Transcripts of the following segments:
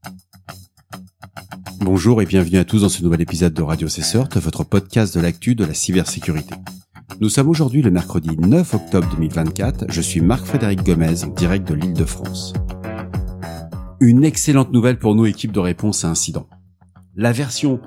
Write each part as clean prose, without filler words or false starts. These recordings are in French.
Bonjour et bienvenue à tous dans ce nouvel épisode de Radio CSERT, votre podcast de l'actu de la cybersécurité. Nous sommes aujourd'hui le mercredi 9 octobre 2024, je suis Marc-Frédéric Gomez, en direct de l'Île-de-France. Une excellente nouvelle pour nous, équipe de réponse à incidents. La version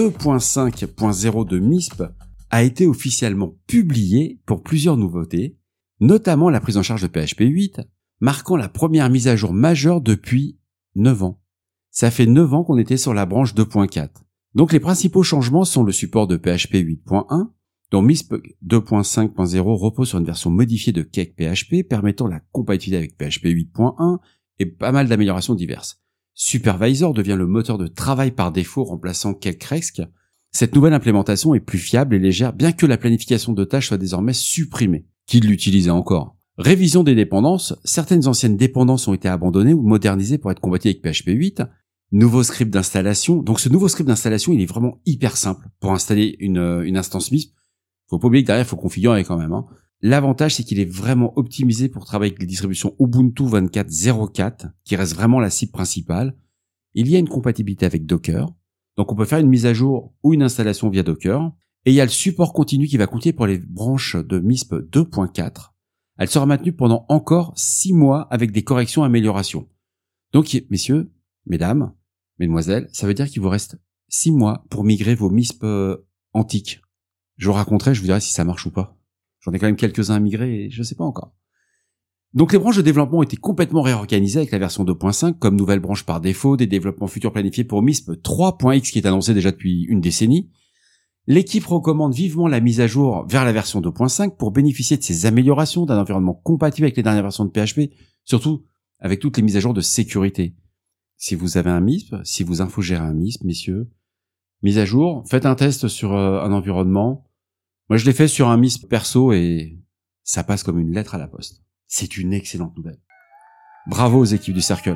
2.5.0 de MISP a été officiellement publiée pour plusieurs nouveautés, notamment la prise en charge de PHP 8, marquant la première mise à jour majeure depuis 9 ans. Ça fait 9 ans qu'on était sur la branche 2.4. Donc les principaux changements sont le support de PHP 8.1, dont MISP 2.5.0 repose sur une version modifiée de Cake PHP permettant la compatibilité avec PHP 8.1 et pas mal d'améliorations diverses. Supervisor devient le moteur de travail par défaut remplaçant Cake Resque. Cette nouvelle implémentation est plus fiable et légère bien que la planification de tâches soit désormais supprimée. Qui l'utilisait encore ? Révision des dépendances, certaines anciennes dépendances ont été abandonnées ou modernisées pour être compatibles avec PHP 8. Nouveau script d'installation. Donc ce nouveau script d'installation, il est vraiment hyper simple pour installer une instance MISP. Faut pas oublier que derrière, il faut configurer quand même. L'avantage, c'est qu'il est vraiment optimisé pour travailler avec les distributions Ubuntu 24.04, qui reste vraiment la cible principale. Il y a une compatibilité avec Docker. Donc on peut faire une mise à jour ou une installation via Docker. Et il y a le support continu qui va compter pour les branches de MISP 2.4. Elle sera maintenue pendant encore 6 mois avec des corrections et améliorations. Donc, messieurs, mesdames, mesdemoiselles, ça veut dire qu'il vous reste 6 mois pour migrer vos MISP antiques. Je vous raconterai, je vous dirai si ça marche ou pas. J'en ai quand même quelques-uns à migrer et je sais pas encore. Donc les branches de développement ont été complètement réorganisées avec la version 2.5 comme nouvelle branche par défaut, des développements futurs planifiés pour MISP 3.x qui est annoncé déjà depuis une décennie. L'équipe recommande vivement la mise à jour vers la version 2.5 pour bénéficier de ces améliorations d'un environnement compatible avec les dernières versions de PHP, surtout avec toutes les mises à jour de sécurité. Si vous avez un MISP, si vous infogérez un MISP, messieurs, mise à jour, faites un test sur un environnement. Moi, je l'ai fait sur un MISP perso et ça passe comme une lettre à la poste. C'est une excellente nouvelle. Bravo aux équipes du Circle.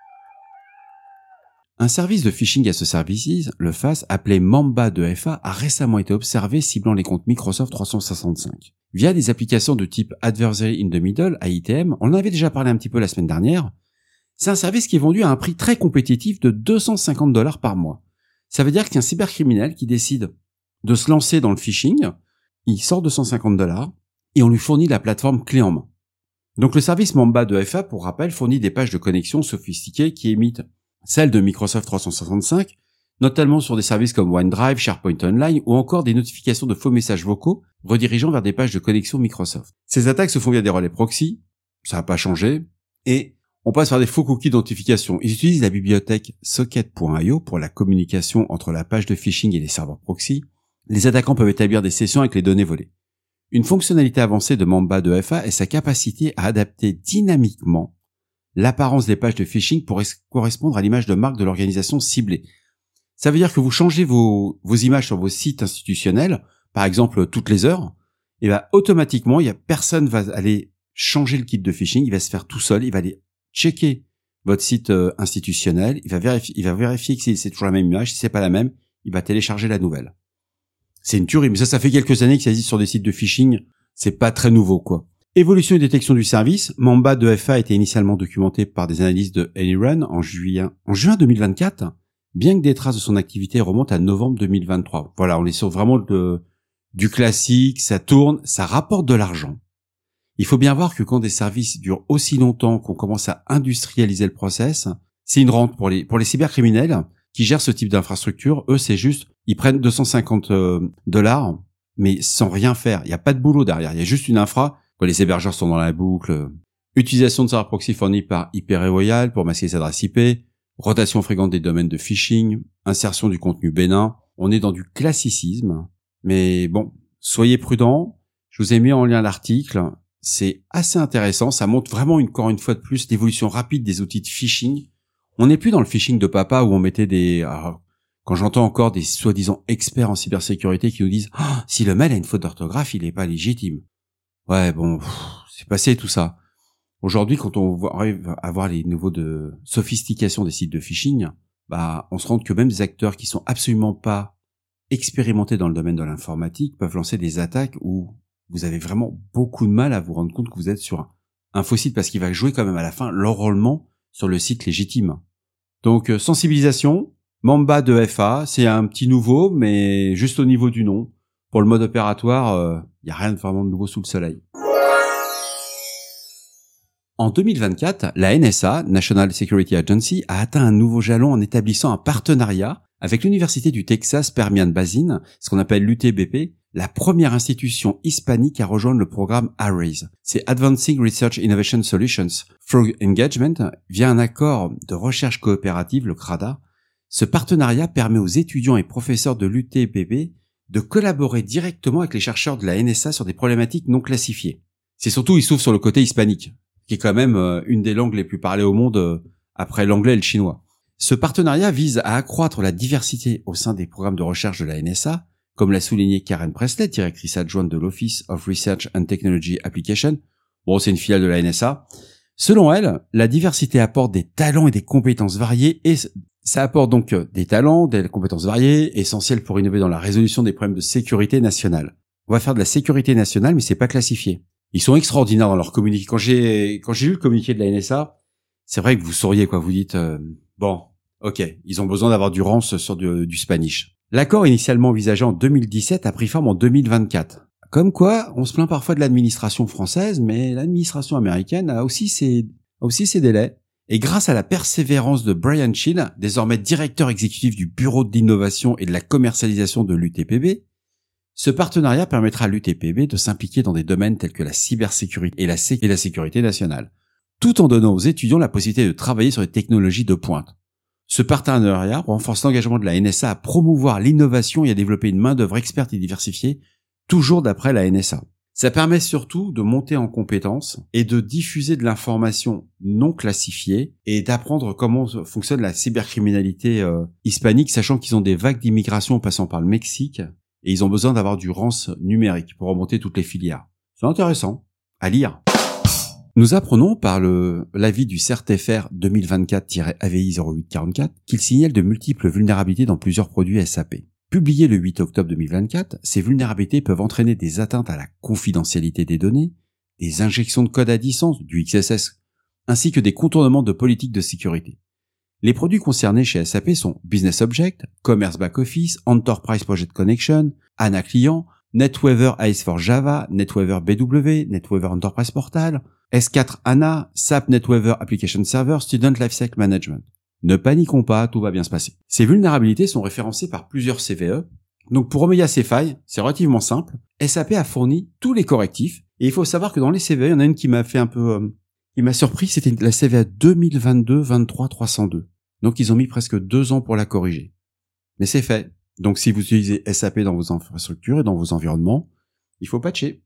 Un service de phishing as a services, le FAS, appelé Mamba 2FA, a récemment été observé ciblant les comptes Microsoft 365. Via des applications de type Adversary in the Middle, AITM, on en avait déjà parlé un petit peu la semaine dernière. C'est un service qui est vendu à un prix très compétitif de $250 par mois. Ça veut dire qu'il y a un cybercriminel qui décide de se lancer dans le phishing, il sort $250 et on lui fournit la plateforme clé en main. Donc le service Mamba 2FA, pour rappel, fournit des pages de connexion sophistiquées qui imitent celles de Microsoft 365, notamment sur des services comme OneDrive, SharePoint Online ou encore des notifications de faux messages vocaux redirigeant vers des pages de connexion Microsoft. Ces attaques se font via des relais proxy, ça n'a pas changé, et on passe par des faux cookies d'authentification. Ils utilisent la bibliothèque socket.io pour la communication entre la page de phishing et les serveurs proxy. Les attaquants peuvent établir des sessions avec les données volées. Une fonctionnalité avancée de Mamba 2FA est sa capacité à adapter dynamiquement l'apparence des pages de phishing pour correspondre à l'image de marque de l'organisation ciblée. Ça veut dire que vous changez vos images sur vos sites institutionnels, par exemple toutes les heures, et automatiquement, personne va aller changer le kit de phishing, il va se faire tout seul, il va aller checker votre site institutionnel, il va vérifier que c'est toujours la même image, si c'est pas la même, il va télécharger la nouvelle. C'est une tuerie, mais ça fait quelques années que ça existe sur des sites de phishing, c'est pas très nouveau, quoi. Évolution et détection du service, Mamba 2FA a été initialement documenté par des analystes de AnyRun en juin 2024, bien que des traces de son activité remontent à novembre 2023. Voilà, on est sur vraiment du classique, ça tourne, ça rapporte de l'argent. Il faut bien voir que quand des services durent aussi longtemps qu'on commence à industrialiser le process, c'est une rente pour les cybercriminels qui gèrent ce type d'infrastructure. Eux, c'est juste, ils prennent $250, mais sans rien faire. Il n'y a pas de boulot derrière. Il y a juste une infra. Quand les hébergeurs sont dans la boucle. Utilisation de serveurs proxy fournis par IP Royal pour masquer les adresses IP. Rotation fréquente des domaines de phishing. Insertion du contenu bénin. On est dans du classicisme. Mais bon, soyez prudents. Je vous ai mis en lien l'article. C'est assez intéressant. Ça montre vraiment encore une fois de plus l'évolution rapide des outils de phishing. On n'est plus dans le phishing de papa où on mettait quand j'entends encore des soi-disant experts en cybersécurité qui nous disent si le mail a une faute d'orthographe, il n'est pas légitime. Ouais, bon, c'est passé tout ça. Aujourd'hui, quand on arrive à voir les niveaux de sophistication des sites de phishing, on se rend compte que même des acteurs qui sont absolument pas expérimentés dans le domaine de l'informatique peuvent lancer des attaques où vous avez vraiment beaucoup de mal à vous rendre compte que vous êtes sur un faux site parce qu'il va jouer quand même à la fin l'enrôlement sur le site légitime. Donc sensibilisation, Mamba de FA, c'est un petit nouveau, mais juste au niveau du nom. Pour le mode opératoire, y a rien de vraiment de nouveau sous le soleil. En 2024, la NSA, National Security Agency, a atteint un nouveau jalon en établissant un partenariat avec l'Université du Texas Permian Basin, ce qu'on appelle l'UTBP, la première institution hispanique à rejoindre le programme ARIES. C'est Advancing Research Innovation Solutions Through Engagement via un accord de recherche coopérative, le CRADA. Ce partenariat permet aux étudiants et professeurs de l'UTBP de collaborer directement avec les chercheurs de la NSA sur des problématiques non classifiées. C'est surtout, il s'ouvre sur le côté hispanique, qui est quand même une des langues les plus parlées au monde après l'anglais et le chinois. Ce partenariat vise à accroître la diversité au sein des programmes de recherche de la NSA, comme l'a souligné Karen Presley, directrice adjointe de l'Office of Research and Technology Application. Bon, c'est une filiale de la NSA. Selon elle, la diversité apporte des talents et des compétences variées et ça apporte donc des talents, des compétences variées, essentielles pour innover dans la résolution des problèmes de sécurité nationale. On va faire de la sécurité nationale, mais c'est pas classifié. Ils sont extraordinaires dans leur communiqué. Quand j'ai lu le communiqué de la NSA, c'est vrai que vous souriez, quoi. Vous dites, bon, ok, ils ont besoin d'avoir du rance sur du Spanish. L'accord initialement envisagé en 2017 a pris forme en 2024. Comme quoi, on se plaint parfois de l'administration française, mais l'administration américaine a aussi ses délais. Et grâce à la persévérance de Brian Schill, désormais directeur exécutif du Bureau d'innovation et de la commercialisation de l'UTPB, ce partenariat permettra à l'UTPB de s'impliquer dans des domaines tels que la cybersécurité et la sécurité nationale, tout en donnant aux étudiants la possibilité de travailler sur des technologies de pointe. Ce partenariat renforce l'engagement de la NSA à promouvoir l'innovation et à développer une main-d'œuvre experte et diversifiée, toujours d'après la NSA. Ça permet surtout de monter en compétences et de diffuser de l'information non classifiée et d'apprendre comment fonctionne la cybercriminalité hispanique, sachant qu'ils ont des vagues d'immigration passant par le Mexique et ils ont besoin d'avoir du rance numérique pour remonter toutes les filières. C'est intéressant à lire. Nous apprenons par l'avis du CERT-FR 2024-AVI 0844 qu'il signale de multiples vulnérabilités dans plusieurs produits SAP. Publié le 8 octobre 2024, ces vulnérabilités peuvent entraîner des atteintes à la confidentialité des données, des injections de code à distance, du XSS, ainsi que des contournements de politiques de sécurité. Les produits concernés chez SAP sont Business Object, Commerce Back Office, Enterprise Project Connection, ANA Client, NetWeaver AS4 Java, NetWeaver BW, NetWeaver Enterprise Portal, S4 ANA, SAP NetWeaver Application Server, Student Lifecycle Management. Ne paniquons pas, tout va bien se passer. Ces vulnérabilités sont référencées par plusieurs CVE. Donc pour remédier à ces failles, c'est relativement simple. SAP a fourni tous les correctifs. Et il faut savoir que dans les CVE, il y en a une qui m'a fait un peu... qui m'a surpris, c'était la CVE 2022-23-302. Donc ils ont mis presque 2 ans pour la corriger. Mais c'est fait. Donc si vous utilisez SAP dans vos infrastructures et dans vos environnements, il faut patcher.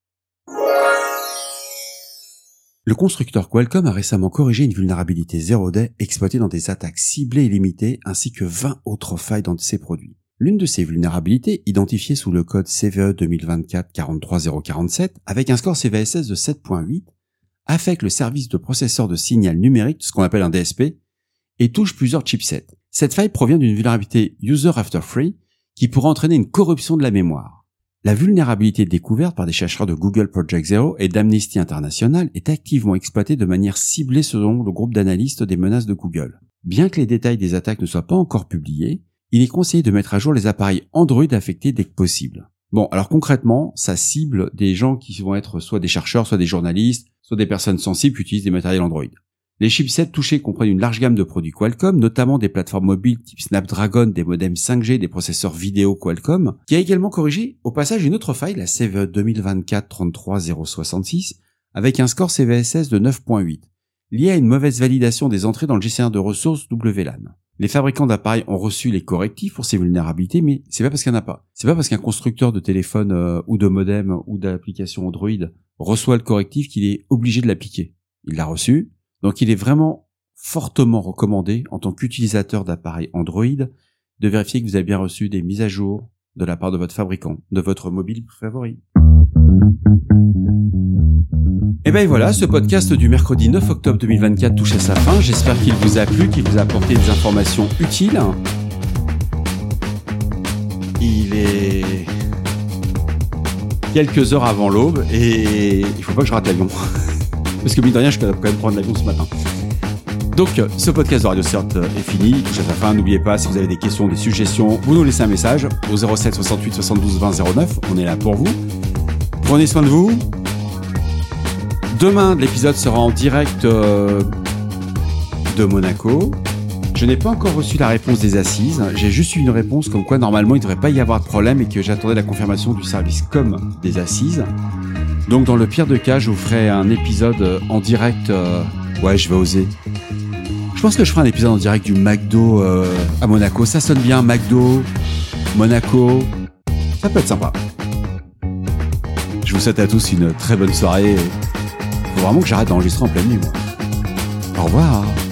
Le constructeur Qualcomm a récemment corrigé une vulnérabilité 0-day exploitée dans des attaques ciblées et limitées ainsi que 20 autres failles dans ses produits. L'une de ces vulnérabilités, identifiée sous le code CVE 2024-43047 avec un score CVSS de 7.8, affecte le service de processeur de signal numérique, ce qu'on appelle un DSP, et touche plusieurs chipsets. Cette faille provient d'une vulnérabilité User After Free qui pourrait entraîner une corruption de la mémoire. La vulnérabilité découverte par des chercheurs de Google Project Zero et d'Amnesty International est activement exploitée de manière ciblée selon le groupe d'analystes des menaces de Google. Bien que les détails des attaques ne soient pas encore publiés, il est conseillé de mettre à jour les appareils Android affectés dès que possible. Bon, alors concrètement, ça cible des gens qui vont être soit des chercheurs, soit des journalistes, soit des personnes sensibles qui utilisent des matériels Android. Les chipsets touchés comprennent une large gamme de produits Qualcomm, notamment des plateformes mobiles type Snapdragon, des modems 5G, des processeurs vidéo Qualcomm, qui a également corrigé au passage une autre faille, la CVE 2024-33066, avec un score CVSS de 9.8, lié à une mauvaise validation des entrées dans le gestionnaire de ressources WLAN. Les fabricants d'appareils ont reçu les correctifs pour ces vulnérabilités, mais c'est pas parce qu'il n'y en a pas. C'est pas parce qu'un constructeur de téléphone ou de modem ou d'application Android reçoit le correctif qu'il est obligé de l'appliquer. Il l'a reçu. Donc il est vraiment fortement recommandé en tant qu'utilisateur d'appareils Android de vérifier que vous avez bien reçu des mises à jour de la part de votre fabricant, de votre mobile favori. Et ben voilà, ce podcast du mercredi 9 octobre 2024 touche à sa fin. J'espère qu'il vous a plu, qu'il vous a apporté des informations utiles. Il est quelques heures avant l'aube et il faut pas que je rate l'avion. Parce que mine de rien, je peux quand même prendre l'avion ce matin. Donc, ce podcast de Radio Start est fini. Touche à sa fin. N'oubliez pas, si vous avez des questions, des suggestions, vous nous laissez un message au 07 68 72 20 09. On est là pour vous. Prenez soin de vous. Demain, l'épisode sera en direct de Monaco. Je n'ai pas encore reçu la réponse des assises. J'ai juste eu une réponse comme quoi, normalement, il ne devrait pas y avoir de problème et que j'attendais la confirmation du service com des assises. Donc, dans le pire des cas, je vous ferai un épisode en direct. Ouais, je vais oser. Je pense que je ferai un épisode en direct du McDo à Monaco. Ça sonne bien, McDo, Monaco. Ça peut être sympa. Je vous souhaite à tous une très bonne soirée. Faut vraiment que j'arrête d'enregistrer en pleine nuit, moi. Au revoir.